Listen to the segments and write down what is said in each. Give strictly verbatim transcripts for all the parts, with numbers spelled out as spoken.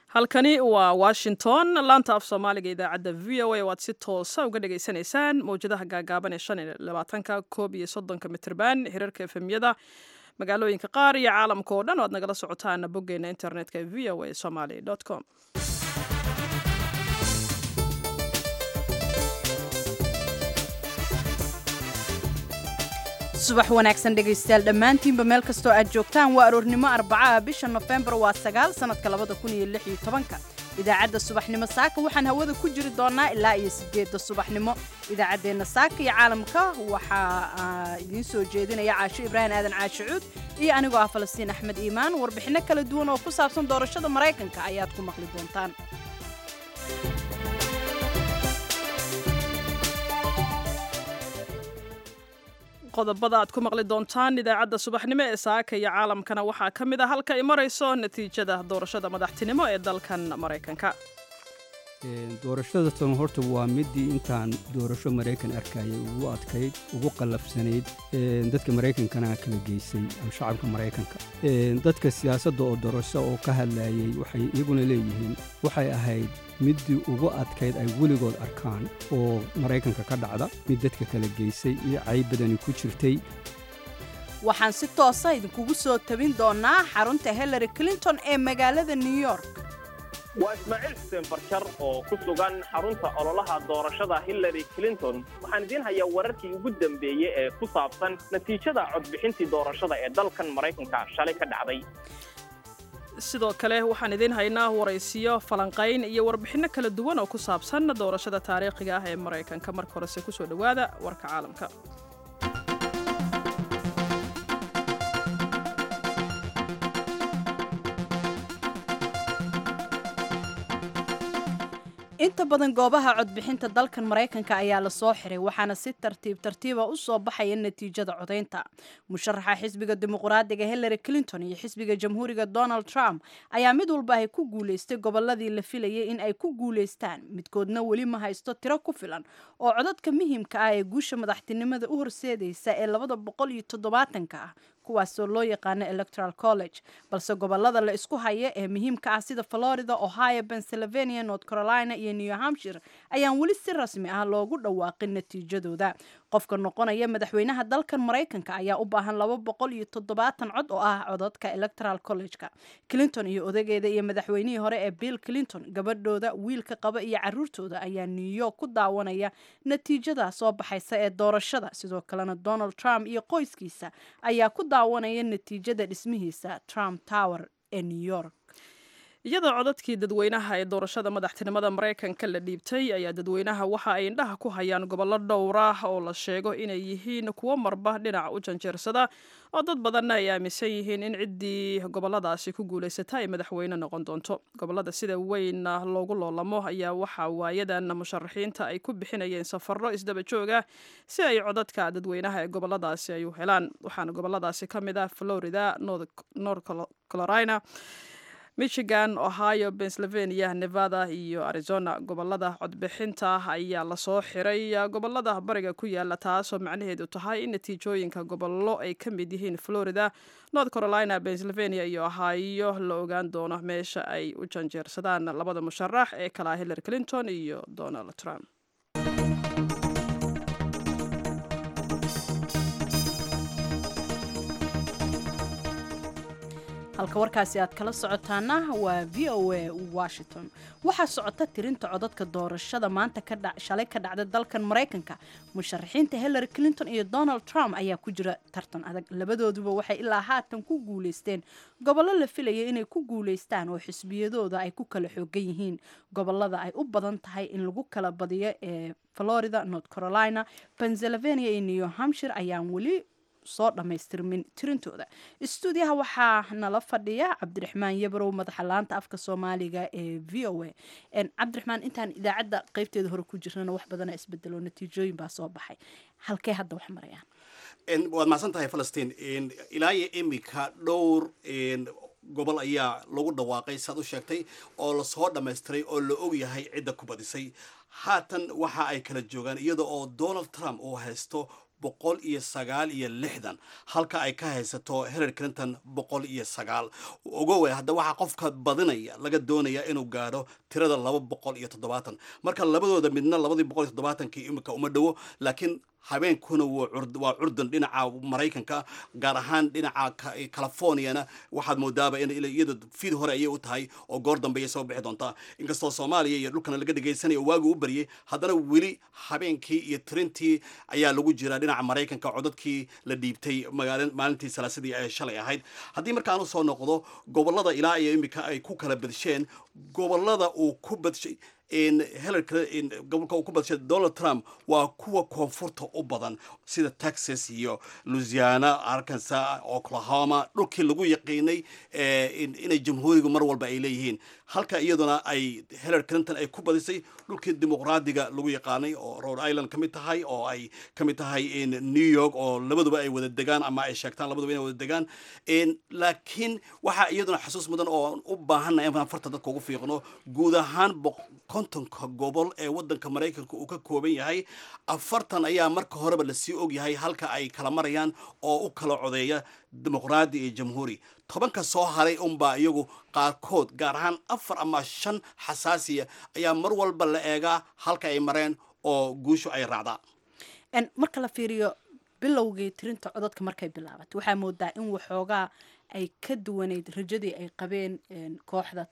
halkani waa washington laanta af soomaaliga idaacadda v o a oo aad si toosa uga dhagaysanaysaan mawjadaha gaagaaban ee shan iyo labaatanka koob iyo soddonka mitrban hirarka efemyada magaalooyinka qaar iyo caalamka oo dhan oo aad nagala socotaan boggeena internetka v o a somaly com subax wanaagsan dhegaystayaal dhammaantiinba meel kastoo aad joogtaan waa aroornimo arbacaha bisha nofembar waa sagaal sannadka labada kun iyo lix iyo tobanka idaacadda subaxnimo saaka waxaan hawada ku jiri doonaa ilaa iyo sideedda subaxnimo idaacaddeenna saaka iyo caalamka waxaa idiin soo jeedinaya caasho ibraahim aadan caashi cuud iyo anigoo ah falastiin axmed iimaan warbixinno kala duwan oo ku saabsan doorashada maraykanka ayaad ku maqli doontaan qodobada aad ku maqli doontaan idaacadda subaxnimo ee saaka iyo caalamkana waxaa ka mid ah halka ay marayso natiijada doorashada madaxtinimo ee dalkan maraykanka doorashada tan horta waa midii intaan doorasho maraykan arkayay ugu adkayd ugu qallafsanayd dadka maraykankana kala geysay ama shacabka maraykanka dadka siyaasadda oo doorasho oo ka hadlayay waxay iyaguna leeyihiin waxay ahayd midii ugu adkayd ay weligood arkaan oo maraykanka ka dhacda mid dadka kala geysay iyo cayb badani ku jirtay waxaan si toosa idinkugu soo tabin doonaa xarunta Hillary Clinton ee magaalada New York waa Ismaaciil Xuseen Barkar oo ku sugan xarunta ololaha doorashada Hillary Clinton waxaan idin hayaa wararkii ugu dambeeyay ee ku saabsan natiijada codbixintii doorashada ee dalkan Maraykanka shalay ka dhacday sidoo kale waxaan idin haynaa waraysiyo falanqayn iyo warbixinno kala duwan oo ku saabsan doorashada taariikhiga ah ee Maraykanka marka horese ku soo dhawaada warka caalamka inta badan goobaha codbixinta dalkan Maraykanka ayaa la soo xiray waxaana si tartiib tartiiba u soo baxaya natiijada codeynta musharaxa xisbiga dimuqraadiga Hillary Clinton iyo xisbiga jamhuuriga Donald Trump ayaa mid walba ay ku guuleystay goboladii la filayay in ay ku guuleystaan midkoodna weli ma haysto tiro ku filan oo codadka muhiimka ah ee guusha madaxtinimada u horseedaysa ee laba boqol iyo toddobaatanka ah kuwaasoo loo yaqaano electoral college balse gobolada la isku haya ee muhiimka ah sida Florida, Ohio, Pennsylvania, North Carolina iyo New Hampshire ayaan weli si rasmi ah loogu dhawaaqin natiijadooda qofka noqonaya madaxweynaha dalkan Maraykanka ayaa u baahan laba boqol iyo toddobaatan cod oo ah codadka electoral college-ka Clinton iyo odageeda iyo madaxweynihii hore ee Bill Clinton gabadhooda wiilka qaba iyo caruurtooda ayaa New York ku daawanaya natiijada soo baxaysa ee doorashada sidoo kalena Donald Trump iyo qoyskiisa ayaa ku daawanaya natiijada dhismihiisa Trump Tower ee New York iyadoo codadkii dadweynaha ee doorashada madaxtinimada Maraykanka la dhiibtay ayaa dadweynaha waxa ay indhaha ku hayaan gobollo dhowr ah oo la sheego inay yihiin kuwo marba dhinac u janjeersada oo dad badanna ay aaminsan yihiin in ciddii gobolladaasi ku guulaysata ay madaxweyne noqon doonto gobollada sida weyn loogu loolamo ayaa waxaa waayadan musharaxiinta ay ku bixinayeen safarro isdaba jooga si ay codadka dadweynaha ee gobolladaasi ay u helaan waxaana gobolladaasi ka mid ah Florida, North Carolina, Michigan, Ohio, Pennsylvania, Nevada iyo Arizona gobolada codbixinta ayaa la soo xiray gobolada bariga ku yaala taasoo macnaheedu tahay in natiijooyinka gobollo ay ka mid yihiin Florida, North Carolina, Pennsylvania iyo Ohio la ogaan doono meesha ay u janjeersadaan labada musharax ee kala Hillary Clinton iyo Donald Trump halka warkaasi aad kala socotaana waa V O A Washington waxaa socota tirinta codadka doorashada maanta ka dhac shalay ka dhacda dalkan Maraykanka musharaxiinta Hillary Clinton iyo Donald Trump ayaa ku jira tartan adag labadooduba waxay ilaa haatan ku guuleysteen gobollo la filayay inay ku guuleystaan oo xisbiyadooda ay ku kala xoogan yihiin gobolada ay u badan tahay in lagu kala badiyo ee Florida, North Carolina, Pennsylvania iyo New Hampshire ayaan weli soo dhamaystirmin tirintooda stuudiyaha waxaa nala fadhiya Cabdiraxmaan Yabrow madaxa laanta afka Soomaaliga ee V O A en Cabdiraxmaan intaan idaacadda qaybteeda hore ku jirnana wax badan isbedelo natiijooyin baa soo baxay halkee hadda wax marayaan en waad maasan tahay Falastiin in ilaa iyo imika dhowr in gobol ayaa lagu dhawaaqay saad u sheegtay oo la soo dhameystiray oo la og yahay cidda ku badisay haatan waxa ay kala joogaan iyada oo Donald Trump uu haysto boqol iyo sagaal iyo lixdan halka ay ka haysato Hillary Clinton boqol iyo sagaal. Ogowe hadda waxa qofka badinaya laga doonaya inuu gaaro tirada laba boqol iyo toddobaatan. Marka labadooda midna labadii boqol iyo toddobaatankii imika uma dhowo, laakiin habeenkuna waa curdan dhinaca Mareykanka, gaar ahaan dhinaca Californiana waxaad moodaaba in iyada fiid hore ayay u tahay oo goor dambe ay soo bixi doontaa. Inkastoo Soomaaliya iyo dhulkana laga dhageysanayo waagi u bariyay, haddana weli habeenkii iyo tirintii ayaa lagu jiraa dhinaca Mareykanka codadkii la dhiibtay maalintii salaasadii ay shalay ahayd. Haddii markaan u soo noqdo gobolada ilaa iyo imika ay ku kala badsheen, gobolada uu ku badshay in Hillary in gobolka uu ku badshay Donald Trump waa kuwa koonfurta u badan sida Texas iyo Louisiana, Arkansas, Oklahoma, dhulkii lagu yaqiinay inay jamhuurigu mar walba ay leeyihiin. Halka iyaduna ay Hillary Clinton ay ku badisay dhulkii dimuqraadiga lagu yaqaanay oo Rhode Island kamid tahay, oo ay kamid tahay in New York oo labaduba ay wada degaan ama ay sheegtaan labaduba inay wada degaan. in laakiin waxa iyaduna xasuus mudan oo u baahanay in farta dadka ugu fiiqno guud ahaan kontonka gobol ee wadanka Mareykanka uu ka kooban yahay, afartan ayaa marka horeba la sii og yahay halka ay kala marayaan oo u kala codeeya dimuqraadi iyo jamhuuri. tobanka soo haray unbaa iyagu qaarkood gaar ahaan afar ama shan xasaasiya ayaa mar walba la eegaa halka ay mareen oo guushu ay raacdaa. marka la fiiriyo bilowgii tirinta codadka markay bilaabatay waxaa moodaa in waxoogaa ay ka duwaneyd rajadii ay qabeen kooxda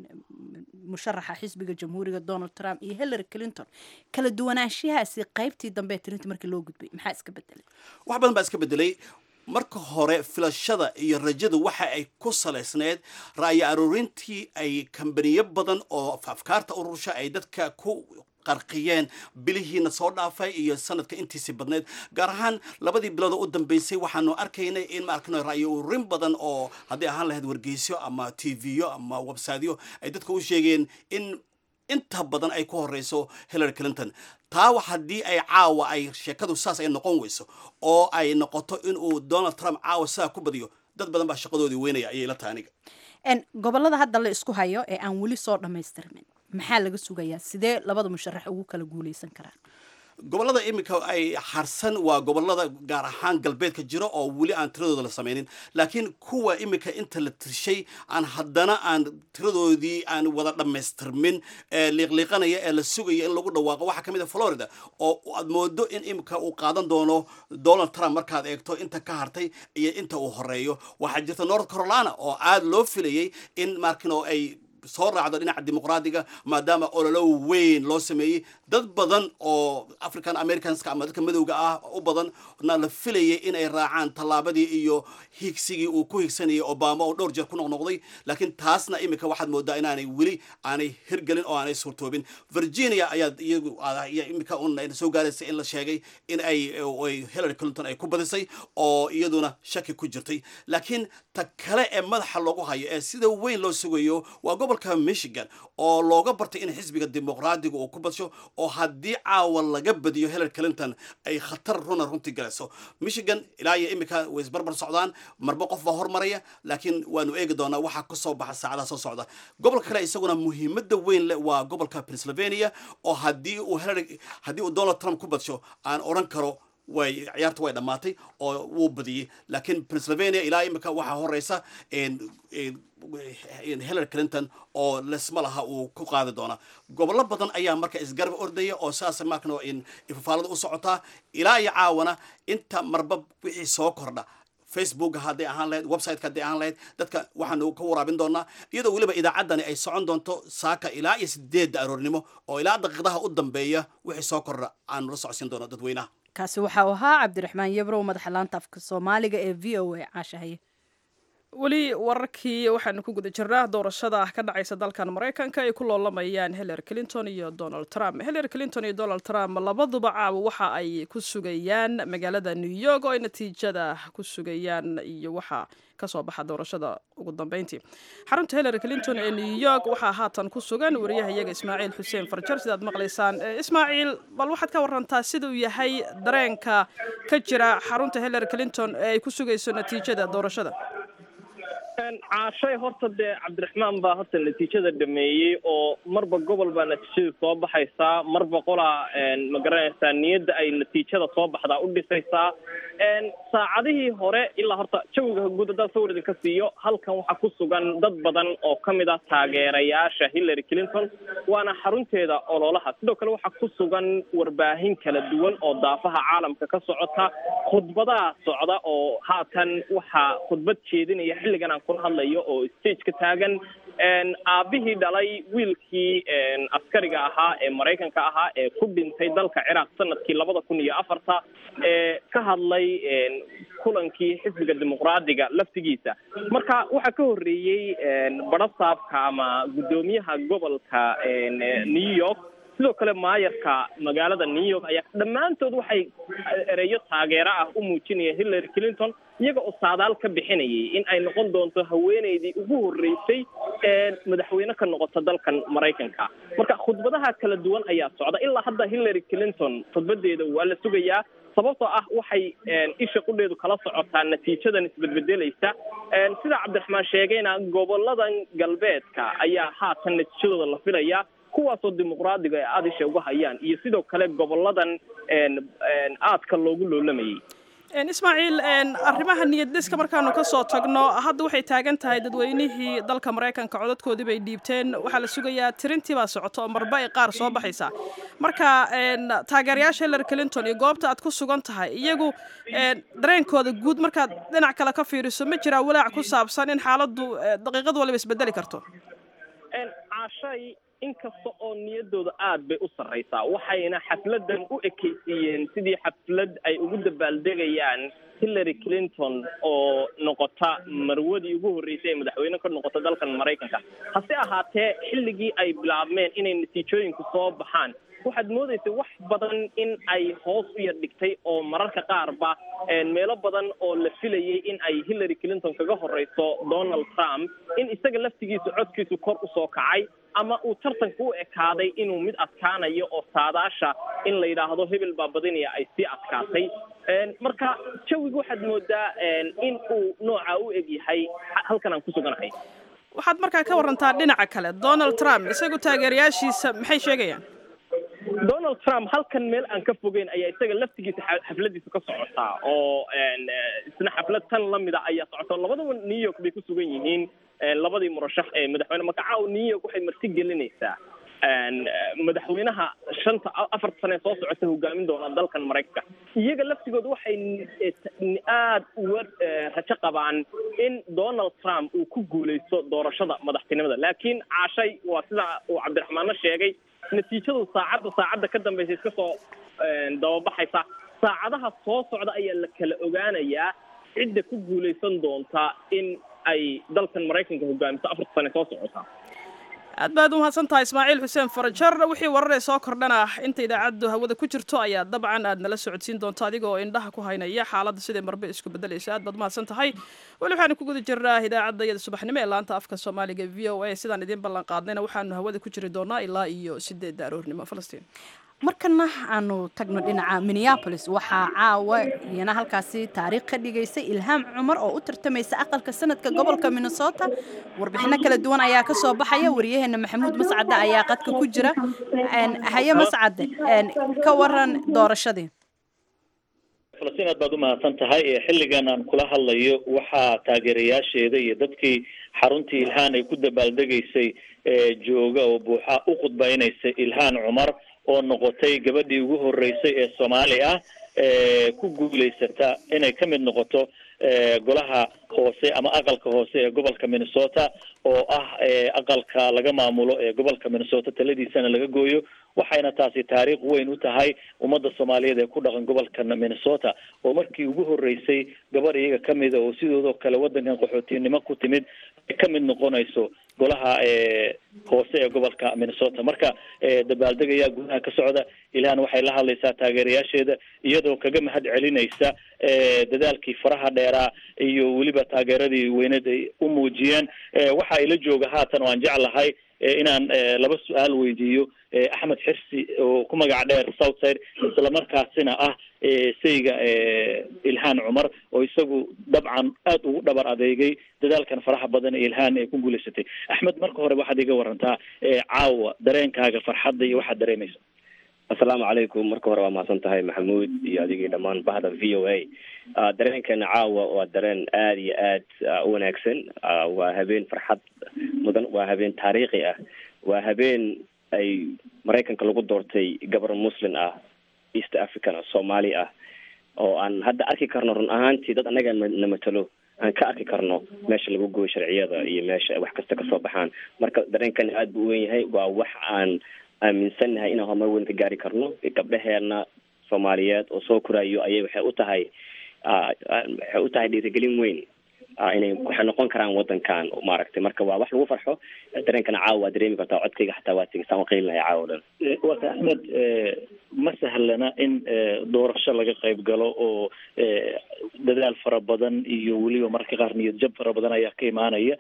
musharaxa xisbiga jamhuuriga Donald Trump iyo Hillary Clinton. kala duwanaanshahaasi qaybtii dambe tirinta markii loo gudbay maxaa iska bedelay? wax badan baa iska bedelay. marka hore filashada iyo rajada waxa ay ku saleysneed ra'yi aruurintii ay kambaniyo badan oo afkaarta urursha ay dadka ku qarqiyeen bilihiina soo dhaafay iyo sanadka intiisii badneed, gaar ahaan labadii bilood u dambeysay waxaanu arkaynay in ma arkano ra'yi ururin badan oo haddii ahaan lahayd wargeysyo ama T V-yo ama website-yo ay dadka u sheegeen in inta badan ay ku horeyso Hillary Clinton. taa wax haddii ay caawa ay sheekadu saas ay noqon weyso oo ay noqoto in uu Donald Trump caawa saa ku badiyo, dad badan baa shaqadoodii weynaya ayay la tahay aniga. en gobolada hadda la isku hayo ee aan weli soo dhamaystirmin maxaa laga sugayaa? sidee labada musharax ugu kala guuleysan karaan? gobolada imika ay harsan waa gobolada gaar ahaan galbeedka jira oo weli aan tiradooda la samaynin, laakiin kuwa imika inta la tirshay aan haddana aan tiradoodii aan wada dhammaystirmin ee liiqliiqanaya ee la sugaya in lagu dhawaaqo waxaa ka mid ah Florida oo aad moodo in imika uu qaadan doono Donald Trump markaad eegto inta ka hartay iyo inta uu horeeyo. waxaa jirta North Carolina oo aad loo filayay in markino ay soo raacdo dhinaca dimuqraadiga maadaama ololo weyn loo sameeyay, dad badan oo African Americans ama dadka madowga ah u badan na la filayay in ay raacaan tallaabadii iyo higsigii uu ku higsanayay Obama oo dhowr jeer ku noqnoqday, laakiin taasna imika waxaad moodaa inaanay weli aanay hirgelin oo aanay suurtoobin. Virginia ayaa iyagu imika un soo gaaraysa in la sheegay in ay Hillary Clinton ay ku badisay oo iyaduna shaki ku jirtay, laakiin ta kale ee madaxa loogu hayo ee sida weyn loo sugayo waa gobolka Michigan oo looga bartay in xisbiga dimuqraadiga uu ku badsho oo haddii caawa laga badiyo Hillary Clinton ay khatar runa runtii galayso. Michigan ilaa iyo imika way isbarbar socdaan, marba qof baa hormaraya, laakiin waanu eegi doonaa waxa ka soo baxa saacadaha soo socda. gobolka kale isaguna muhiimadda weyn leh waa gobolka Pennsylvania oo haddii uu Hillary haddii uu Donald Trump ku badsho aan oran karo way ciyaartu way dhamaatay oo wuu badiyay, laakiin Pennsylvania ilaa imika waxa horeysa in in Hillary Clinton oo lesma laha uu ku qaadi doona. gobollo badan ayaa marka isgarab ordaya oo saas markano in ifaalada u socotaa ilaa iyo caawana inta marba wixii soo kordha Facebook hadday ahaan lahayd, website hadday ahaan lahayd, dadka waxaanu ka waraabin doonaa iyadoo weliba idaacaddani ay socon doonto saaka ilaa iyo sideedda aroornimo oo ilaa daqiiqadaha u dambeeya wixii soo kordha aanu la socodsiin doono dadweynaha. kaasi waxa uu ahaa Cabdiraxmaan Yabrow madaxa laanta afka Soomaaliga ee V O A caashahay. weli wararkii waxaanu ku guda jirnaa doorashada ka dhacaysa dalkan Mareykanka ay ku loolamayaan Hillary Clinton iyo Donald Trump. Hillary Clinton iyo Donald Trump labaduba caawa waxa ay ku sugayaan magaalada New York oo ay natiijada ku sugayaan iyo waxa ka soo baxa doorashada ugu dambeyntii. xarunta Hillary Clinton ee New York waxa haatan ku sugan wariyahayaga Ismaaciil Xuseen Farjar sidaad maqlaysaan. Ismaaciil, bal waxaad ka warantaa sida uu yahay dareenka ka jira xarunta Hillary Clinton ee ay ku sugayso natiijada doorashada? caashay horta dee cabdiraxmaan baa horta natiijada dhameeyey oo marba gobol baa natiijada soo baxaysaa marba qolaa ma garanaysaa niyadda ay natiijada soo baxdaa u dhisaysaa saacadihii hore ilaa horta jawiga guud haddaan sawir idinka siiyo halkan waxaa ku sugan dad badan oo ka mid ah taageerayaasha Hillary Clinton waana xarunteeda ololaha sidoo kale waxaa ku sugan warbaahin kala duwan oo daafaha caalamka ka socota khudbadaha socda oo haatan waxaa khudbad jeedinaya xilligan aan kula hadlayo oo stage ka taagan aabihii dhalay wiilkii askariga ahaa ee Mareykanka ahaa ee ku dhintay dalka Ciraaq sanadkii labada kun iyo afarta ee ka hadlay kulankii xisbiga dimuqraadiga laftigiisa marka waxa ka horeeyay barasaabka ama gudoomiyaha gobolka New York sidoo kale maayarka magaalada New York ayaa dhamaantood waxay ereyo taageero ah u muujinayeen Hillary Clinton iyaga oo saadaal ka bixinayay in ay noqon doonto haweeneydii ugu horeysay ee madaxweyne ka noqota dalkan Mareykanka marka khudbadaha kala duwan ayaa socda ilaa hadda Hillary Clinton khudbadeeda waa la sugayaa sababtoo ah waxay isha qudheedu kala socotaa natiijadan isbedbedelaysa sida Cabdiraxmaan sheegayna goboladan galbeedka ayaa haatan natiijadooda la filaya kuwaasoo dimuqraadiga ay aad isha uga hayaan iyo sidoo kale goboladan aadka loogu loolamayay ismaaciil arrimaha niyad dhiska markaanu ka soo tagno hadda waxay taagan tahay dadweynihii dalka Mareykanka codadkoodii bay dhiibteen waxaa la sugayaa tirintii baa socoto oo marba ay qaar soo baxaysa marka taageerayaasha Hillary Clinton iyo goobta aad ku sugan tahay iyagu dareenkooda guud markaad dhinac kale ka fiiriso ma jiraa walaac ku saabsan in xaaladdu daqiiqad waliba isbedeli karto caashay inkasta oo niyadooda aad bay u sareysaa waxayna xafladan u ekeysiiyeen sidii xaflad ay ugu dabaaldegayaan Hillary Clinton oo noqota marwadii ugu horeysay madaxweyne ka noqota dalkan Mareykanka hase ahaatee xilligii ay bilaabmeen inay natiijooyinku soo baxaan waxaad moodaysaa wax badan in ay hoos u yar dhigtay oo mararka qaarba meelo badan oo la filayay in ay Hillary Clinton kaga horeyso Donald Trump in isaga laftigiisa codkiisu kor u soo kacay ama uu tartanku u ekaaday inuu mid adkaanayo oo saadaasha in la yiraahdo hebel baa badinaya ay si adkaatay marka jawigu waxaad moodaa in uu nooca u eg yahay halkan aan ku suganahay waxaad markaa ka warantaa dhinaca kale Donald Trump isagu taageerayaashiisa maxay sheegayaan Donald Trump halkan meel aan ka fogeyn ayaa isaga laftigiisa xafladiisa ka socotaa oo isna xaflad tan lamid ah ayaa socota labadaba New York bay ku sugan yihiin labadii murashax ee madaxweyne magacaaw New York waxay marti gelinaysaa madaxweynaha shanta afar sano soo socota hogaamin doona dalkan Mareykanka iyaga laftigooda waxay aad u rajo qabaan in Donald Trump uu ku guuleysto doorashada madaxtinimada laakiin caashay waa sida uu Cabdiraxmaan sheegay natiijadu saacada saacada ka dambeysay iska soo dababaxaysa saacadaha soo socda ayaa la kala ogaanayaa cidda ku guuleysan doonta in ay dalkan Mareykanka hogaamiso afar sano soo socota aad baad u mahadsan tahay Ismaaciil Xuseen Farajar wixii warar soo kordhana inta idaacadu hawada ku jirto ayaa dabcan aad nala socodsiin doonto adiga oo indhaha ku haynaya xaaladda sidee marba isku bedelayso aad baad mahadsan tahay wali waxaan ku guda jirnaa idaacada iyada subaxnimo ee laanta afka Soomaaliga V O A sidaan idin ballan qaadnayna waxaanu hawada ku jiri doonaa ilaa iyo sideed aroornimo Falastiin markana aanu tagno dhinaca Minneapolis waxaa caawa iyana halkaasi taariikh ka dhigaysay Ilham Cumar oo u tartamaysa aqalka sanadka gobolka Minnesota warbixino kala duwan ayaa ka soo baxaya wariyaheena Maxamuud Mascade ayaa qadka ku jira haye Mascade ka waran doorashadii Falastiin aad baad u mahadsan tahay xilligan aan kula hadlayo waxaa taageerayaasheeda iyo dadkii xaruntii Ilhaan ay ku dabaaldegaysay jooga oo buuxa u khudbaynaysa Ilhaan Cumar oo noqotay gabadhii ugu horeysay ee Soomaali ah ee ku guuleysata inay ka mid noqoto golaha hoose ama aqalka hoose ee gobolka Minnesota oo ah aqalka laga maamulo ee gobolka Minnesota taladiisana laga gooyo waxayna taasi taariikh weyn u tahay ummadda Soomaaliyeed ee ku dhaqan gobolka Minnesota oo markii ugu horeysay gabar iyaga kamid ah oo sidoo kale wadankan qaxootinimo ku timid ka mid noqonayso golaha ee hoose ee gobolka Minnesota marka dabaaldegaya gudaha ka socda Ilhaan waxay la hadlaysaa taageerayaasheeda iyadoo kaga mahad celinaysa dadaalkii faraha dheeraa iyo waliba taageeradii weyneed ay u muujiyeen waxa ay la jooga haatan waan jeclahay inaan laba su-aal weydiiyo axmed xirsi oo ku magac dheer southside islamarkaasina ah sayga ilhaan cumar oo isagu dabcan aada ugu dhabar adeegay dadaalkan faraha badan ee ilhaan ay ku guulaysatay. axmed, marka hore waxaad iga warantaa caawa dareenkaaga farxadda iyo waxaad dareemaysa. asalaamu calaykum. marka hore waa mahadsan tahay maxamuud iyo adigii dhammaan bahda v o a. dareenkeena caawa waa dareen aada iyo aad u wanaagsan. waa habeen farxad mudan, waa habeen taariikhi ah, waa habeen ay maraykanka lagu doortay gabar muslim ah, east african ah, soomaali ah, oo aan hadda arki karno run ahaantii dad annaga na matalo aan ka arki karno meesha lagu gooyo sharciyada iyo meesha wax kasta kasoo baxaan. marka dareenkan aada buu u weyn yahay. waa wax aan aaminsannahay inaan horumar weyn ka gaari karno. gabdhaheena soomaaliyeed oo soo koraayo ayay waxay u tahay waxay u tahay dhiirigelin weyn inay waxay noqon karaan wadankan maaragtay. marka waa wax lagu farxo. dareenkana caawa waa dareemi kartaa, codkayga xataa waa tegi saan uqiilinahay caawa dhan. wata axmed, ma sahlana in doorasho laga qayb galo oo dadaal fara badan iyo weliba marka qaar niyad jab fara badan ayaa ka imaanaya.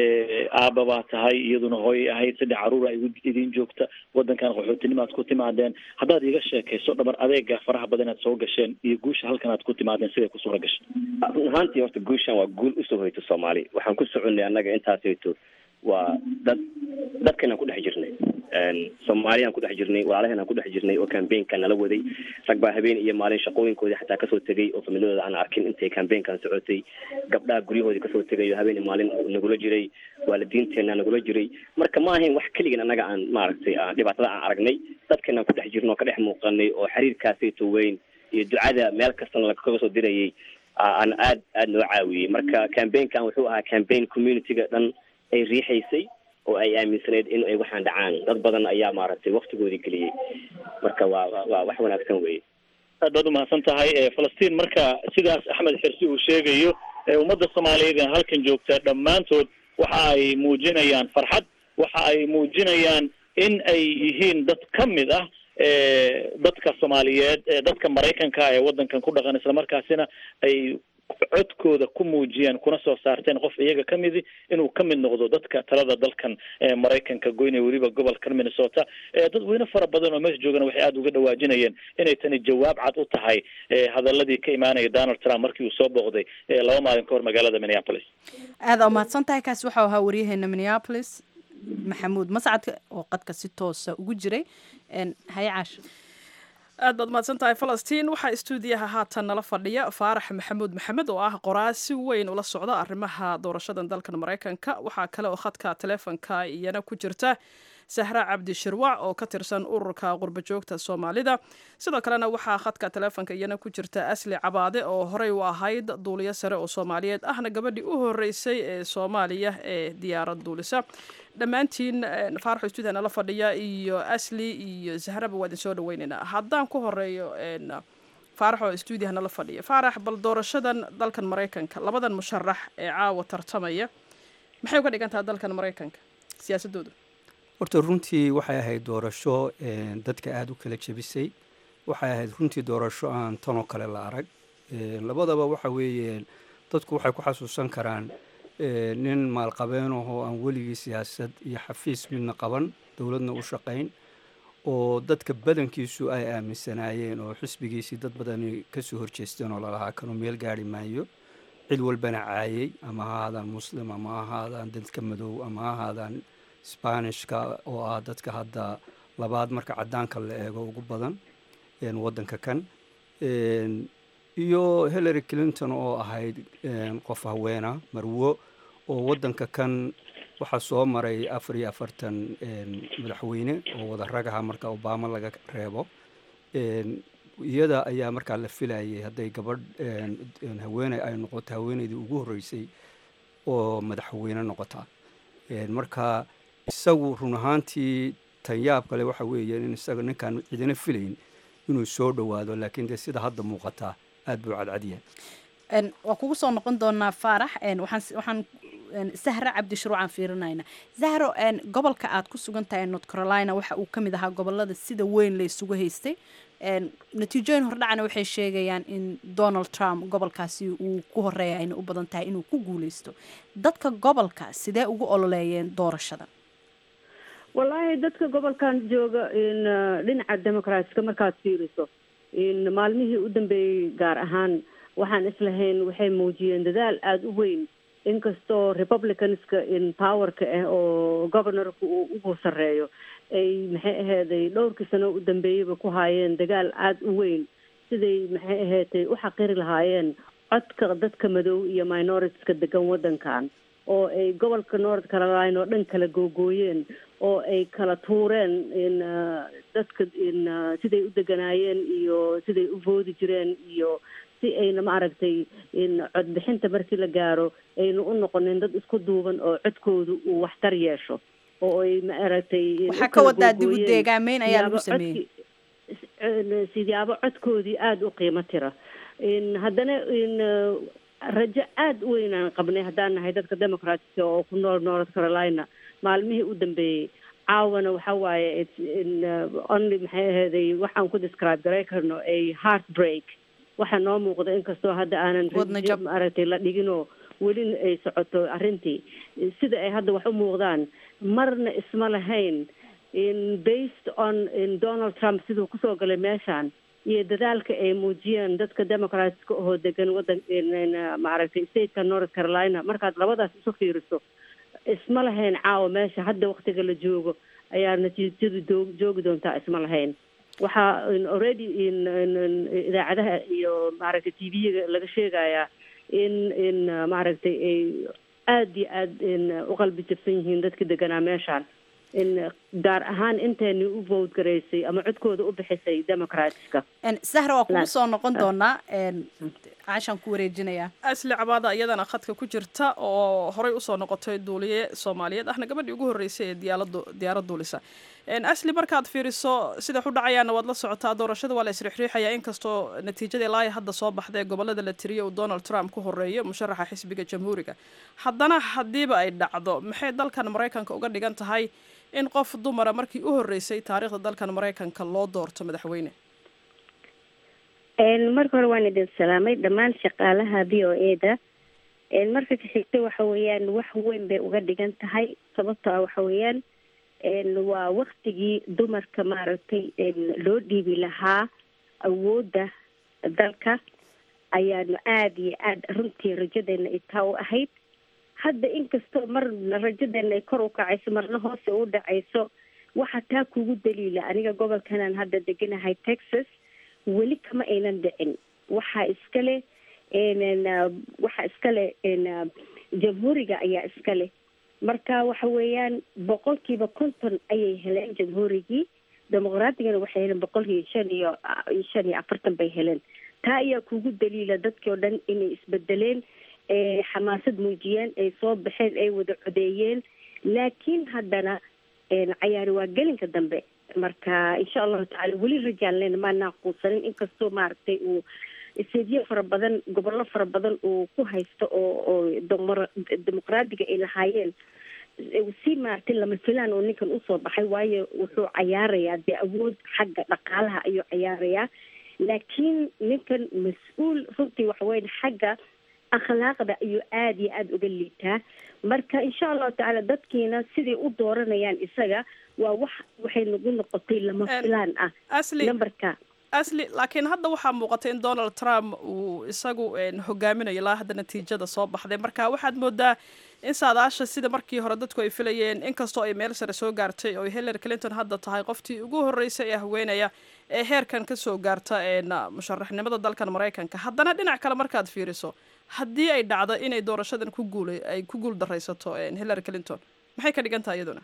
aaba baa tahay, iyaduna hooy ahayd, saddex caruur ay idin joogta, wadankan qaxootinimo aad ku timaadeen. haddaad iga sheekayso dhabar adeega faraha badan aad soo gasheen iyo guusha halkan aad ku timaadeen siday ku suura gashay. run ahaantii horta guushan waa guul usoo hoyto soomaali. waxaan ku soconay annaga intaas hoyto waa dad dadkan aan ku dhex jirnay, soomaaliyaan ku dhex jirnay, walaalaheen aan ku dhex jirnay oo campaignka nala waday. rag baa habeen iyo maalin shaqooyinkoodii xataa kasoo tegay oo familiyadooda aan arkin intay campaignkan socotay. gabdhaha guryahoodii kasoo tegay oo habeen iyo maalin nagula jiray, waalidiinteena nagula jiray. marka ma ahayn wax keligan annaga aan maaragtay dhibaatada aan aragnay, dadkan aan ku dhex jirno oo ka dhex muuqanay oo xiriirkaasayto weyn iyo ducada meel kastana lakaga soo dirayay aan aad aada noo caawiyey. marka campaignkan wuxuu ahaa campaign communityga dhan ay riixaysay oo ay aaminsaneyd in ay waxaan dhacaan. dad badan ayaa maaragtay waktigoodii geliyey. marka waa waa wax wanaagsan weye. aad baad umahadsan tahay. falastiin, marka sidaas axmed xirsi uu sheegayo, ummadda soomaaliyeed ee halkan joogta dhammaantood waxa ay muujinayaan farxad, waxa ay muujinayaan in ay yihiin dad ka mid ah dadka soomaaliyeed, dadka maraykanka ee wadankan ku dhaqan, islamarkaasina ay codkooda ku muujiyaan kuna soo saarteen qof iyaga ka midi inuu ka mid noqdo dadka talada dalkan maraykanka goynaya, weliba gobolkan minnesota. dad weyne fara badan oo meesha joogana waxay aada uga dhawaajinayeen inay tani jawaab cad u tahay hadaladii ka imaanaya donald trump markii uu soo booqday laba maalin ka hor magaalada minneapolis. aada u mahadsan tahay. kaasi waxau ahaa waryaheena minneapolis maxamuud mascad oo qadka si toosa ugu jiray. haye caasho. aad baad mahadsan tahay falastiin. waxaa istuudiyaha haatan nala fadhiya faarax maxamuud maxamed oo ah qoraa si weyn ula socda arrimaha doorashadan dalkan maraykanka. waxaa kale oo khadka taleefonka iyana ku jirta sahra cabdi shirwac oo ka tirsan ururka qurba joogta soomaalida. sidoo kalena waxaa khadka taleefonka iyana ku jirta asli cabaade oo horey u ahayd duuliyo sare oo soomaaliyeed ahna gabadhii u horeysay ee soomaaliya ee diyaarad duulisa. dhammaantiin faarax istuudiyaha nala fadhiya iyo asli iyo sahraba waa idin soo dhaweynaynaa. haddaan ku horeeyo faarax oo istuudiyaha nala fadhiya. faarax, bal doorashadan dalkan maraykanka, labadan musharax ee caawa tartamaya maxay uga dhigan tahay dalkan maraykanka siyaasadooda? horta runtii waxay ahayd doorasho dadka aada u kala jebisay. waxay ahayd runtii doorasho aan tanoo kale la arag. labadaba waxa weeye dadku waxay ku xasuusan karaan nin maalqabeen ahoo aan weligii siyaasad iyo xafiis midna qaban, dowladna u shaqayn, oo dadka badankiisu ay aaminsanaayeen oo xisbigiisii dad badani kasoo horjeesteen oo lalahaa kanuu meel gaari maayo. cid walbana caayay, ama ha ahaadaan muslim, ama ha ahaadaan dadka madow, ama ha ahaadaan sbanishka oo ah dadka hadda labaad marka cadaanka la eego ugu badan wadanka kan. iyo Hillary Clinton oo ahayd qof haweena marwo oo wadanka kan waxaa soo maray afar iyo afartan madaxweyne oo wada ragaha marka Obama laga reebo. iyada ayaa markaa la filayay hadday gabadh haweeney ay noqoto haweeneydii ugu horeysay oo madaxweyne noqota. marka isagu run ahaantii tanyaab kale waxa weeye in isaga ninkaan cidina filayn inuu soo dhawaado, laakiin de sida hadda muuqata aad buu cadcadyahay. waa kugu soo noqon doonaa faarax. waxaan waxaan sahra cabdi shirwac aan fiirinayna. zahro, gobolka aad ku sugan tahay north carolina waxa uu ka mid ahaa gobolada sida weyn la isugu haystay. natiijooyin hordhacana waxay sheegayaan in donald trump gobolkaasi uu ku horeeya ayna u badan tahay inuu ku guuleysto. dadka gobolka sidee ugu ololeeyeen doorashada? wallaahi dadka gobolkan jooga in dhinaca democratska markaad fiiriso in maalmihii u dambeeyey gaar ahaan waxaan islahayn waxay muujiyeen dadaal aada u weyn inkastoo republicanska in powerka ah oo governorka uu ugu sarreeyo ay maxay aheeday dhowrkii sano u dambeeyeyba ku haayeen dagaal aada u weyn siday maxay aheetay u xaqiri lahaayeen codka dadka madow iyo minoritiska degan waddankan oo ay gobolka north carolina oo dhan kala googooyeen oo ay kala tuureen in dadka in siday u deganaayeen iyo siday u voodi jireen iyo si ayna maaragtay in codbixinta markii la gaaro ayna u noqonin dad isku duuban oo codkooda uu waxtar yeesho oo ay maaragtay waxaa ka wadaa dib u deegaameyn ayaa lagu sameeyey siyaabo codkoodii aada u qiimo tira in haddana in rajo aada u weyn aan qabnay haddaan nahay dadka democratica oo ku nool north carolina maalmihii u dambeeyey caawana waxa waaye in only maxay aheeday waxaan ku describe garay karno ay heart break waxaa noo muuqda inkastoo hadda aanan maaragtay la dhiginoo welina ay socoto arrintii sida ay hadda wax u muuqdaan marna isma lahayn in based on in donald trump siduu kusoo galay meeshaan iyo dadaalka ay muujiyeen dadka democratska oo degan waddan maaragtay stateka north carolina markaad labadaas isu fiiriso isma lahayn caawa meesha hadda waktiga la joogo ayaa natiijadu joogi doontaa isma lahayn waxaa already in idaacadaha iyo maaragtay t v-ga laga sheegayaa in in maaragtay ay aada iyo aada in u qalbi jabsan yihiin dadka deganaa meeshaan in gaar ahaan inteeni u vote garaysay ama codkooda u bixisay democratska sahra waa kugu soo noqon doonaa cashaan ku wareejinayaa asli cabaada iyadana khadka ku jirta oo horey usoo noqotay duuliye soomaaliyeed ahna gabadhii ugu horreysay ee diyaaradu diyaarad duulisa asli markaad fiiriso sida u dhacayaana waad la socotaa doorashada waa la isriixriixayaa inkastoo natiijada ilaa hadda soo baxday gobolada la tiriyo uu donald trump ku horeeyo musharaxa xisbiga jamhuuriga haddana haddiiba ay dhacdo maxay dalkan maraykanka uga dhigan tahay in qof dumara markii u horreysay taariikhda dalkan maraykanka loo doorto madaxweyne marka hore waan idin salaamay dhammaan shaqaalaha v o e da marka ka xigta waxa weeyaan wax weyn bay uga dhigan tahay sababto ah waxa weeyaan waa waktigii dumarka maaragtay loo dhiibi lahaa awoodda dalka ayaanu aada iyo aada runtii rajadeena itaa u ahayd hadda inkastoo marna rajadeena ay kor u kacayso marna hoose u dhacayso waxaa taa kugu daliila aniga gobolkanaan hadda deganahay texas weli kama aynan dhicin waxaa iskale waxaa iskale jamhuuriga ayaa iskale marka waxa weeyaan boqolkiiba konton ayay heleen jamhuurigii dimuqraatigana waxay heleen boqolkiiba shan iyo shan iyo afartan bay heleen taa ayaa kugu daliila dadkii oo dhan inay isbedeleen xamaasad muujiyeen ay soo baxeen ay wada codeeyeen laakiin haddana cayaari waa gelinka dambe marka insha allahu tacala weli rajaan lena maa naaquusanin inkastoo maaragtay uu seediye fara badan gobollo fara badan uu ku haysto oo oo dimuqraadiga ay lahaayeen si maaragtay lama filaan oo ninkan usoo baxay waayo wuxuu cayaarayaa dee awood xagga dhaqaalaha ayuu cayaarayaa laakiin ninkan mas-uul runtii waxa weya xagga akhlaaqda ayuu aada iyo aada uga liitaa marka insha allahu tacaala dadkiina siday u dooranayaan isaga waa wax waxay nagu noqotay lama filaan ah numberka asli laakiin hadda waxaa muuqatay in donald trump uu isagu hogaaminayo ilaa hadda natiijada soo baxday marka waxaad moodaa in saadaasha sida markii hore dadku ay filayeen inkastoo ay meel sare soo gaartay oo hillary clinton hadda tahay qoftii ugu horreysay ee haweenaya ee heerkan ka soo gaarta musharaxnimada dalkan maraykanka haddana dhinac kale markaad fiiriso haddii ay dhacdo inay doorashadan ku guul ay ku guul daraysato hillary clinton maxay ka dhigan tahay iyaduna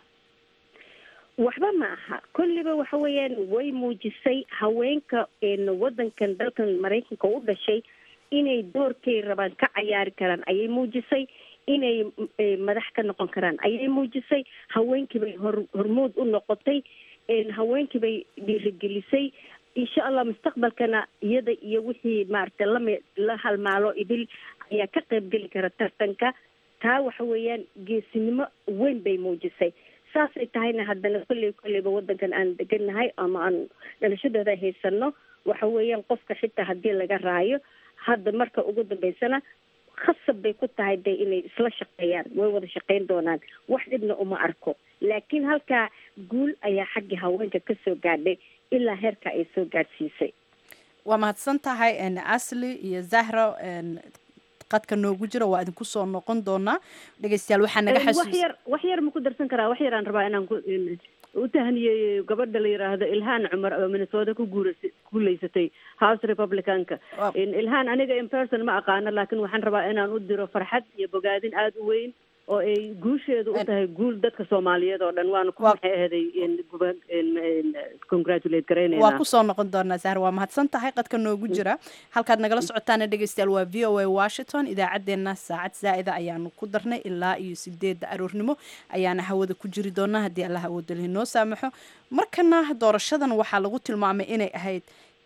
waxba ma aha kulliba waxa weeyaan way muujisay haweenka waddankan dalkan maraykanka u dhashay inay doorkay rabaan ka cayaari karaan ayay muujisay inay madax ka noqon karaan ayay muujisay haweenkii bay hor hormood u noqotay haweenkii bay dhiirigelisay insha allah mustaqbalkana iyada iyo wixii maaragtay lami la halmaalo idil ayaa ka qayb geli kara tartanka taa waxa weeyaan geesinimo weyn bay muujisay saasay tahayna haddana kolley kolleyba waddankan aan degannahay ama aan dhalashadooda haysano waxa weeyaan qofka xitaa haddii laga raayo hadda marka ugu dambeysana khasab bay ku tahay de inay isla shaqeeyaan, way wada shaqeyn doonaan, wax dhibna uma arko. laakiin halkaa guul ayaa xaggii haweenka ka soo gaadhay ilaa heerka ay soo gaadhsiisay. waa mahadsan tahay asli iyo zahra qadka noogu jira, waa idinku soo noqon doonaa. dhegeystayaal waxaa naga xasuus wax yar wax yar ma ku darsan karaa? wax yar aan rabaa inaan ku u tahniyey gabadha la yiraahdo Ilhaan Cumar oo Minnesota ku guuleysatay guuleysatay House Republicanka. Ilhaan aniga in person ma aqaano, laakiin waxaan rabaa inaan u diro farxad iyo bogaadin aad u weyn oo ay guusheedu u tahay guul dadka Soomaaliyeed oo dhan. waan ku maxay ahaday in congratulate gareynayna. waa ku soo noqon doonaa Zahra, waa mahadsan tahay qadka noogu jira. halkaad nagala socotaan dhegeystayaal waa V O A Washington. idaacadeena saacad zaa'ida ayaanu ku darnay ilaa iyo sideedda aroornimo ayaana hawada ku jiri doonaa haddii Allah awood leh noo saamaxo. markana doorashadan waxaa lagu tilmaamay inay ahayd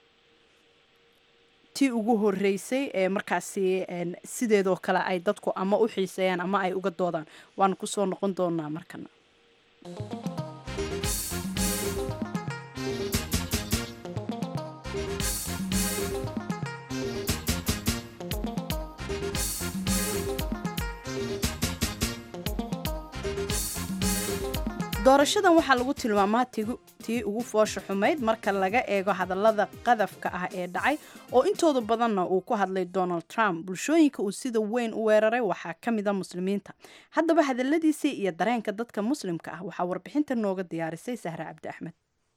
tii ugu horeysay ee markaasi sideedoo kale ay dadku ama u xiiseeyaan ama ay uga doodaan. waan ku soo noqon doonaa markana. doorashadan waxaa lagu tilmaamaa tii ugu foosha xumayd marka laga eego hadallada qadafka ah ee dhacay oo intooda badanna uu ku hadlay Donald Trump. bulshooyinka uu sida weyn u weeraray waxaa ka mid ah muslimiinta. haddaba hadalladiisii iyo dareenka dadka muslimka ah waxaa warbixinta nooga diyaarisay Sahra Cabdi Axmed.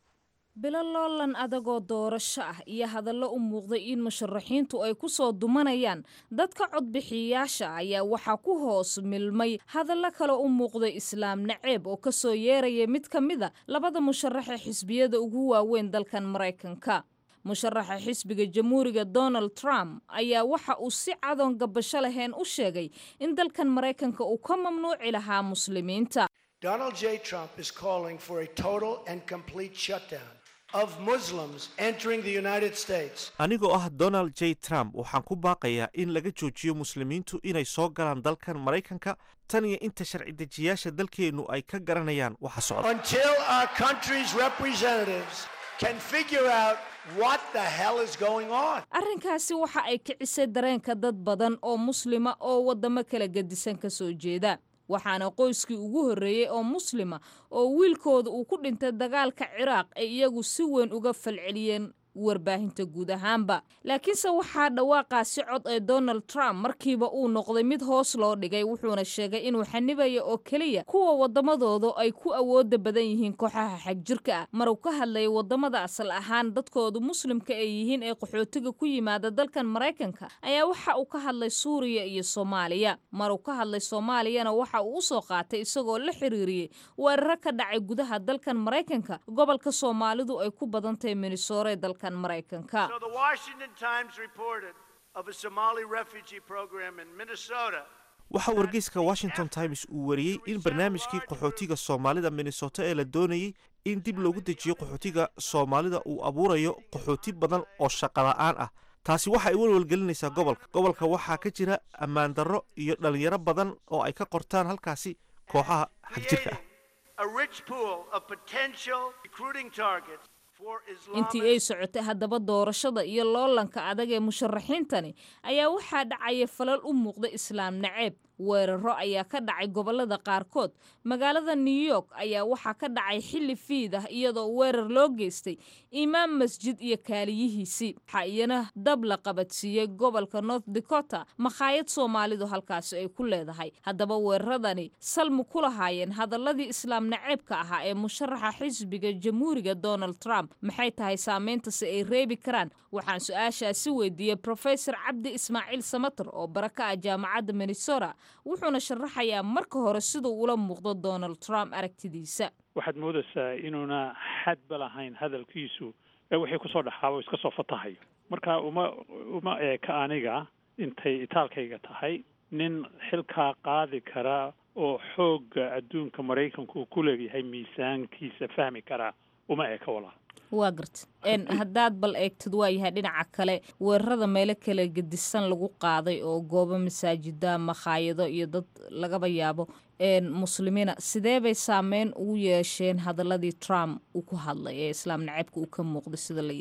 bilo loolan adagoo doorasho ah iyo hadallo u muuqday in musharaxiintu ay ku soo dumanayaan dadka codbixiyayaasha ayaa waxaa ku hoos milmay hadallo kale u muuqday islaam naceeb oo ka soo yeeraya mid ka mida labada musharaxa xisbiyada ugu waaweyn dalkan Maraykanka. musharaxa xisbiga jamhuuriga Donald Trump ayaa waxa uu si cadoon gabasho lahayn u sheegay in dalkan Maraykanka uu ka mamnuuci lahaa muslimiinta. Donald J. Trump is calling for a total and complete shutdown of Muslims entering the United States. Anigoo ah Donald J. Trump waxaan ku baaqayaa in laga joojiyo muslimiintu inay soo galaan dalkan Maraykanka tan iyo inta sharci dejiyaasha dalkeenu ay ka garanayaan waxa socda. Until our country's representatives can figure out what the hell is going on. Arrinkaasi waxa ay kicisay dareenka dad badan oo muslima oo wadamo kala gedisan ka soo jeeda. waxaana qoyskii ugu horeeyay oo muslima oo wiilkooda uu ku dhintay dagaalka Ciraaq ay iyagu si weyn uga falceliyeen warbaahinta guud ahaanba. laakiinse waxaa dhawaaqaasi cod ee Donald Trump markiiba uu noqday mid hoos loo dhigay, wuxuuna sheegay inuu xanibayo oo kaliya kuwa wadamadooda ay ku awooda badan yihiin kooxaha xagjirka ah. maruu ka hadlay wadamada asal ahaan dadkooda muslimka ay yihiin ee qaxootiga ku yimaada dalkan Maraykanka ayaa waxa uu ka hadlay Suuriya iyo Soomaaliya. maruu ka hadlay Soomaaliyana waxa uu soo qaatay isagoo la xiriiriyay weerar ka dhacay gudaha dalkan Maraykanka gobolka Soomaalidu ay ku badantay Minnesota dalka Maraykanka. So the Washington Times reported of a Somali refugee program in Minnesota. waxa wargeyska Washington Times uu wariyay in barnaamijkii qaxootiga Soomaalida Minnesota ee la doonayay in dib loogu dejiyo qaxootiga Soomaalida uu abuurayo qaxooti badan oo shaqo la'aan ah. taasi waxa ay walwal gelinaysaa gobolka. gobolka waxaa ka jira ammaan darro iyo dhalinyaro badan oo ay ka qortaan halkaasi kooxaha xagjirka ah. A rich pool of potential recruiting targets. intii ay socotay haddaba doorashada iyo loolanka adag ee musharaxiintani ayaa waxaa dhacaya falal u muuqda islaam naceeb. weeraro ayaa ka dhacay gobolada qaarkood. magaalada New York ayaa waxaa ka dhacay xilli fiid ah iyadoo weerar loo geystay imaam masjid iyo kaaliyihiisii. waxaa iyana dab la qabadsiiyey gobolka North Dakota makhaayad Soomaalidu halkaasi ay ku leedahay. haddaba weeraradani salmu ku lahaayeen hadaladii islaam naceebka ahaa ee musharaxa xisbiga jamhuuriga Donald Trump. maxay tahay saameynta si ay reebi karaan? waxaan su-aashaasi weydiiyey Professor Cabdi Ismaaciil Samatar oo baraka ah jaamacadda Minnesota, wuxuuna sharaxayaa marka hore siduu ula muuqdo Donald Trump aragtidiisa. waxaad moodaysaa inuuna xadba lahayn hadalkiisu ee wixii kusoo dhaxaabo iska soo fatahayo. marka uma uma eeka aniga intay itaalkayga tahay nin xilkaa qaadi kara oo xoogga adduunka Maraykanku uu ku leeyahay miisaankiisa fahmi kara uma eeka walaa. waa garta een haddaad bal eegtid waa yahay dhinaca kale weerarada meelo kale gedisan lagu qaaday oo goobo masaajida makhaayado iyo dad lagaba yaabo een muslimiina sidee bay saameyn ugu yeesheen hadaladii Trump uu ku hadlay ee islaam naceebka uu ka muuqday sida la yiri?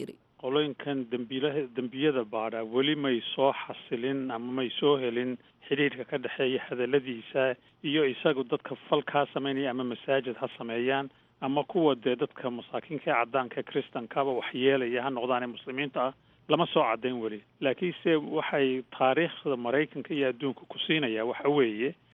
qolooyinkan dembiilaha dembiyada baadha weli may soo xasilin ama may soo helin xidhiidhka ka dhexeeya hadalladiisa iyo isagu dadka falkaa samaynaya ama masaajid ha sameeyaan ama kuwa dee dadka masaakiinka ee caddaanka ee kristankaba waxyeelaya ha noqdaan ee muslimiinta ah lama soo caddayn weli laakiinse waxay taariikhda maraykanka iyo adduunka ku siinaya waxa weeye